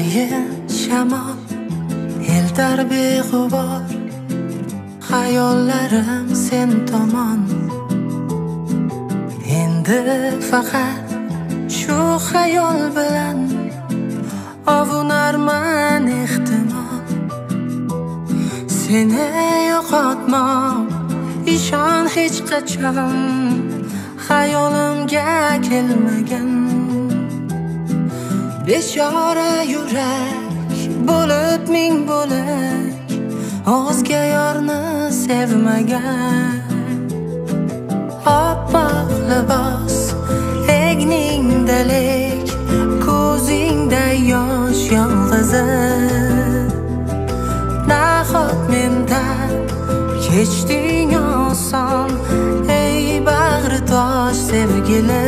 sayin shamol eltar beg'ubor xayollarim sen tomon. Endi faqat shu xayol bilan ovunarman ehtimol. Seni yo'qotmoq ishon hech qachon xayolimga kelmagan. Bechora yurak bo'lib ming bo'lak o'zga yorni sevmagan. Oppoq libos egningda lek ko'zingda yosh yolg'izi. Nahot mendan kechding oson ey bag'ri tosh sevgili.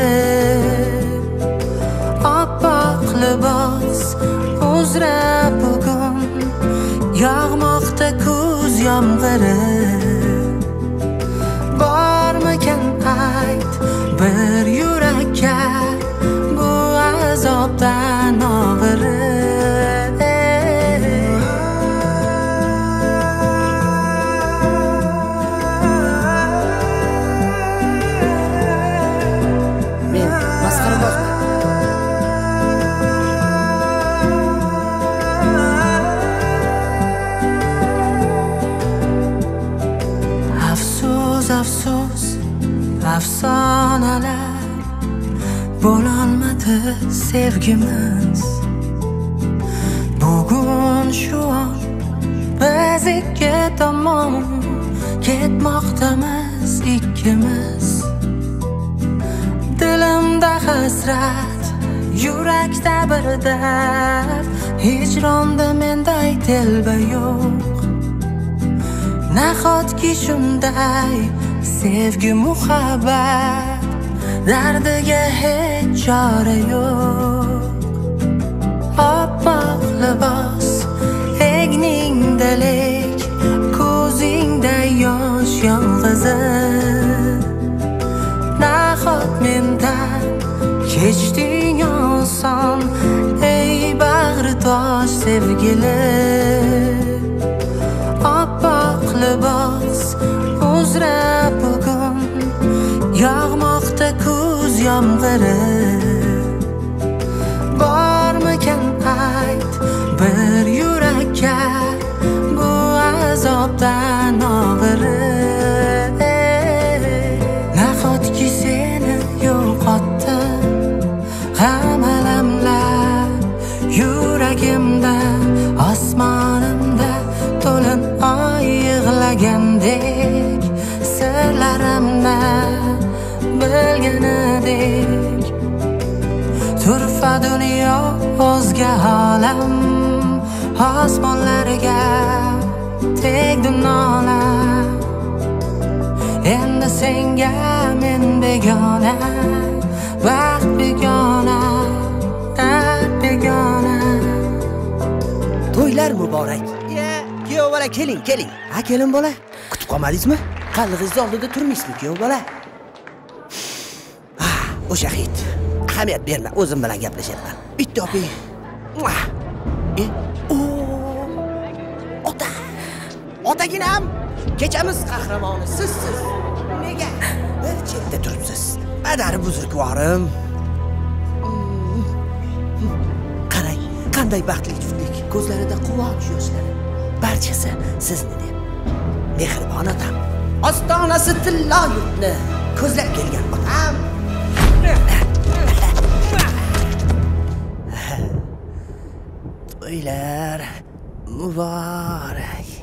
Oppoq libos uzra bugun yog'moqda kuz yomg'iri. Bormikan ayt bir yurakka bu azobdan og'iri. Men masxarabozman. Afsus, afsonalar bo'lolmadi sevgimiz. Bugun shu on biz ikki tomon ketmoqdamiz ikkimiz. Dilimda hasrat, yurakda bir dard, hijronda menday telba yo'q. Nahotki shunday sevgi muhabbat dardiga hech chora yo'q. Oppoq libos egningda lek ko'zingda yosh yolg'izi. Nahot mendan kechding oson ey bag'ri tosh sevgili. Oppoq libos uzra bugun yog'moqda kuz yomg'iri. Bormikan ayt bir yurakka bu azobdan og'iri. Nahotki seni yo'qotdim g'am alamlar yuragimda, osmonimda to'lin oy yig'lagandek, sirlarimni bilganidek. Turfa dunyo o'zga olam, osmonlarga tegdi nolam. Endi senga men begona, baxt begona, dard begona. To'ylar muborak. Kuyov bola keling, keling. Ha, kelin bola. Kutib qolmadingizmi? Qallig'ingizni oldida turmaysizmi kuyov bola? O'sha hit. Ahamiyat berma, o'zim bilan gaplashaman. Bitta o'ping. Ota. Otaginam. Kechamiz qahramoni sizsiz. Nega bir chetda turibsiz? Adari buzrukvorim. Qarang, qanday baxtli juftlik. Ko'zlarida quvonch yoshlari. Barchasi sizni deb. Mehribon otam. Ostonasi tillo yurtni ko'zlab kelgan otam. To'ylar muborak.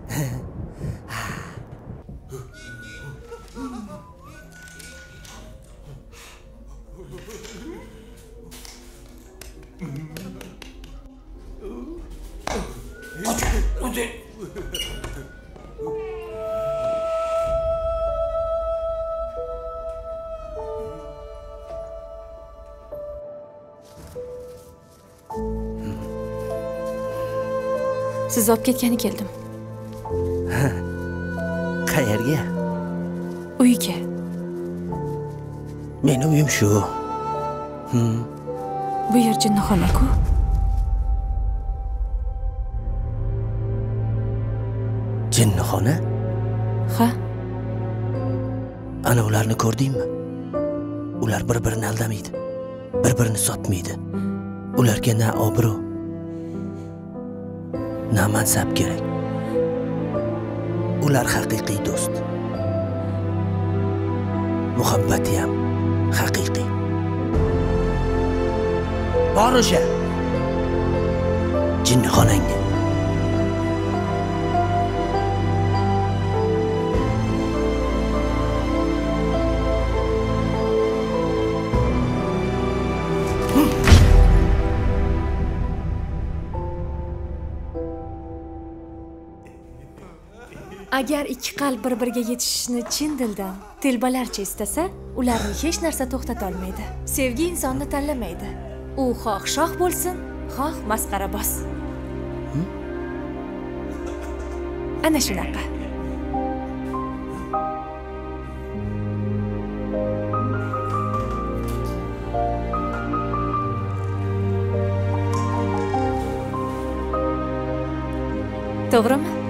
Siz olib ketgani keldim. Qayerga? Uyga. Meni uyim shu. Bu yer jinnixona-ku. Jinnixona? Ha? Ana ularni ko'rdingmi? Ular bir-birini aldamaydi. Bir-birini sotmaydi. Ularga na obro', na mansab kerak. Ular haqiqiy do'st. Muhabbati ham haqiqiy. Bor o'sha jinnixonangga. Agar ikki qalb bir-biriga yetishishni chin dildan, telbalarcha istasa, ularni hech narsa to'xtata olmaydi. Sevgi insonni tanlamaydi. U xoh shoh bo'lsin, xoh masxarabos. Ana shunaqa. To'g'rimi?